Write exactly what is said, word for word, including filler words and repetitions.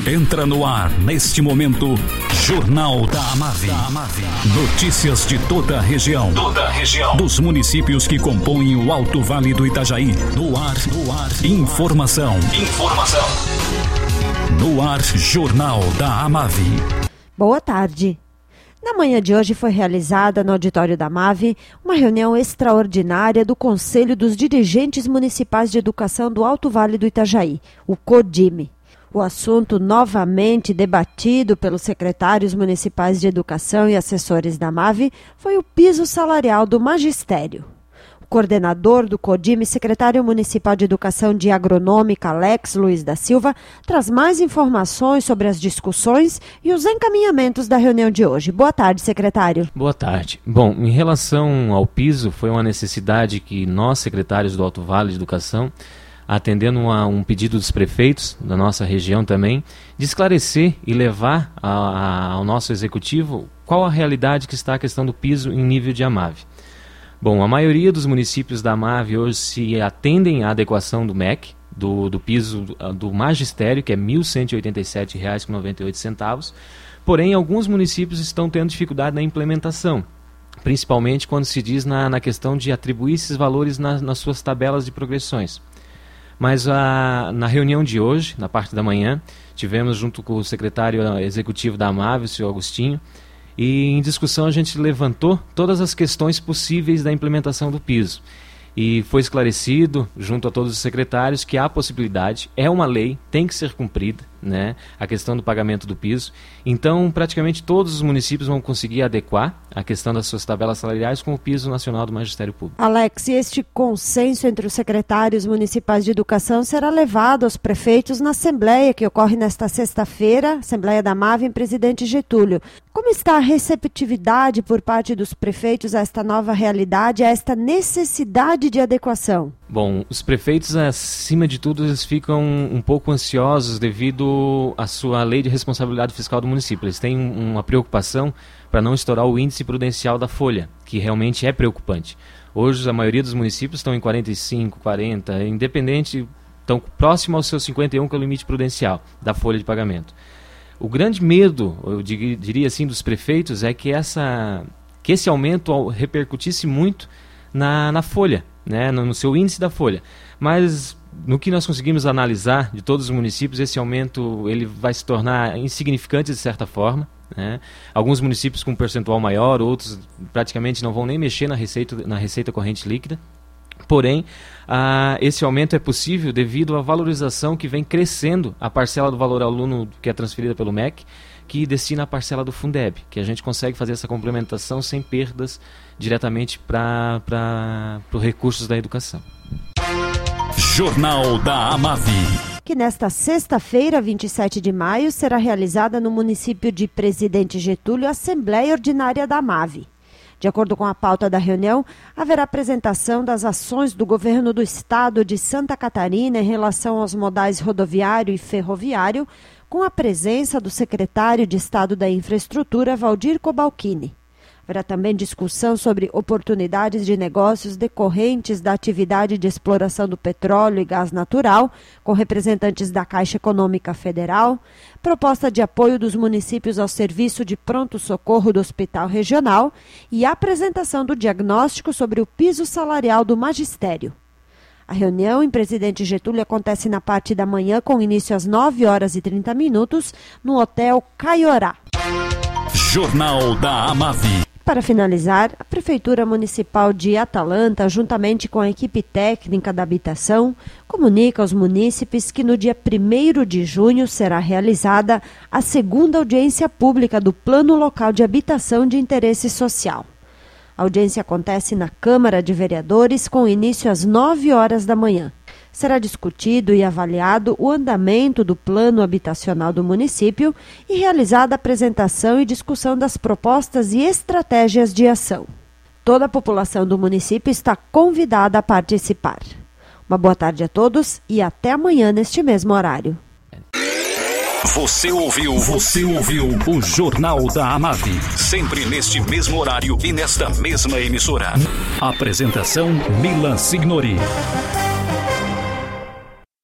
Entra no ar, neste momento, Jornal da Amave. Notícias de toda a região. Toda a região. Dos municípios que compõem o Alto Vale do Itajaí. No ar, no ar. Informação. Informação. No ar, Jornal da Amave. Boa tarde. Na manhã de hoje foi realizada no auditório da Amave uma reunião extraordinária do Conselho dos Dirigentes Municipais de Educação do Alto Vale do Itajaí, o CODIME. O assunto novamente debatido pelos secretários municipais de educação e assessores da Amave foi o piso salarial do magistério. O coordenador do CODIME, secretário municipal de educação de agronômica, Alex Luiz da Silva, traz mais informações sobre as discussões e os encaminhamentos da reunião de hoje. Boa tarde, secretário. Boa tarde. Bom, em relação ao piso, foi uma necessidade que nós, secretários do Alto Vale de Educação, atendendo a um pedido dos prefeitos da nossa região também, de esclarecer e levar a, a, ao nosso executivo qual a realidade que está a questão do piso em nível de Amave. Bom, a maioria dos municípios da Amave hoje se atendem à adequação do M E C, do, do piso do magistério, que é mil cento e oitenta e sete reais e noventa e oito centavos, porém alguns municípios estão tendo dificuldade na implementação, principalmente quando se diz na, na questão de atribuir esses valores na, nas suas tabelas de progressões. Mas a, na reunião de hoje, na parte da manhã, tivemos junto com o secretário executivo da Amave, o senhor Agostinho, e em discussão a gente levantou todas as questões possíveis da implementação do piso. E foi esclarecido, junto a todos os secretários, que há possibilidade, é uma lei, tem que ser cumprida, né, a questão do pagamento do piso. Então, praticamente todos os municípios vão conseguir adequar a questão das suas tabelas salariais com o piso nacional do Magistério Público. Alex, e este consenso entre os secretários municipais de educação será levado aos prefeitos na Assembleia, que ocorre nesta sexta-feira, Assembleia da Amave, em Presidente Getúlio. Como está a receptividade por parte dos prefeitos a esta nova realidade, a esta necessidade de adequação? Bom, os prefeitos, acima de tudo, eles ficam um pouco ansiosos devido à sua lei de responsabilidade fiscal do município. Eles têm uma preocupação para não estourar o índice prudencial da folha, que realmente é preocupante. Hoje, a maioria dos municípios estão em quarenta e cinco, quarenta, independente, estão próximo aos seus cinquenta e um, que é o limite prudencial da folha de pagamento. O grande medo, eu diria assim, dos prefeitos é que, essa, que esse aumento repercutisse muito na, na folha, né, no, no seu índice da folha. Mas no que nós conseguimos analisar de todos os municípios, esse aumento ele vai se tornar insignificante de certa forma, né? Alguns municípios com um percentual maior, outros praticamente não vão nem mexer na receita, na receita corrente líquida. Porém, ah, esse aumento é possível devido à valorização que vem crescendo a parcela do valor aluno que é transferida pelo M E C, que destina a parcela do Fundeb, que a gente consegue fazer essa complementação sem perdas diretamente para os recursos da educação. Jornal da Amave. Que nesta sexta-feira, vinte e sete de maio, será realizada no município de Presidente Getúlio a Assembleia Ordinária da Amave. De acordo com a pauta da reunião, haverá apresentação das ações do governo do estado de Santa Catarina em relação aos modais rodoviário e ferroviário, com a presença do secretário de Estado da Infraestrutura, Valdir Cobalcini. Haverá também discussão sobre oportunidades de negócios decorrentes da atividade de exploração do petróleo e gás natural, com representantes da Caixa Econômica Federal, proposta de apoio dos municípios ao serviço de pronto-socorro do Hospital Regional e a apresentação do diagnóstico sobre o piso salarial do magistério. A reunião em Presidente Getúlio acontece na parte da manhã, com início às nove horas e trinta minutos, no Hotel Caiorá. Jornal da Amave. Para finalizar, a Prefeitura Municipal de Atalanta, juntamente com a equipe técnica da habitação, comunica aos munícipes que no dia primeiro de junho será realizada a segunda audiência pública do Plano Local de Habitação de Interesse Social. A audiência acontece na Câmara de Vereadores com início às nove horas da manhã. Será discutido e avaliado o andamento do plano habitacional do município e realizada a apresentação e discussão das propostas e estratégias de ação. Toda a população do município está convidada a participar. Uma boa tarde a todos e até amanhã neste mesmo horário. Você ouviu, você ouviu o Jornal da Amave, sempre neste mesmo horário e nesta mesma emissora. Apresentação Milan Signori.